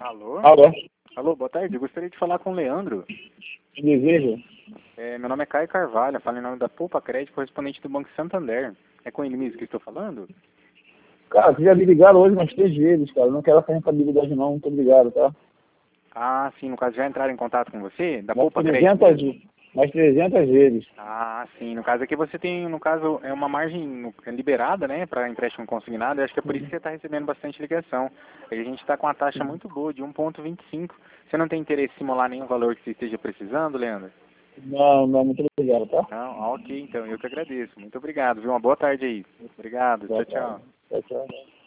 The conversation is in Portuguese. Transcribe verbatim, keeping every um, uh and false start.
Alô? Alô? Alô, boa tarde. Eu gostaria de falar com o Leandro. Que deseja? É, meu nome é Caio Carvalho, falo em nome da Poupa Crédito, correspondente do Banco Santander. É com ele mesmo que eu estou falando? Cara, vocês já me ligaram hoje umas três vezes, cara. Não quero essa rentabilidade não, muito obrigado, tá? Ah, sim, no caso já entraram em contato com você? Da Mais Poupa Crédito trezentas, mesmo? mais trezentas vezes. Ah, sim, no caso aqui você tem, no caso, é uma margem liberada, né, para empréstimo consignado, eu acho que é por isso que você está recebendo bastante ligação. A gente está com uma taxa muito boa, de um vírgula vinte e cinco. Você não tem interesse em simular nenhum valor que você esteja precisando, Leandro? Não, não, muito obrigado, tá? Não? Ah, ok, então, eu que agradeço. Muito obrigado, viu? Uma boa tarde aí. Obrigado, Boa tchau, tarde. tchau. Tchau, tchau.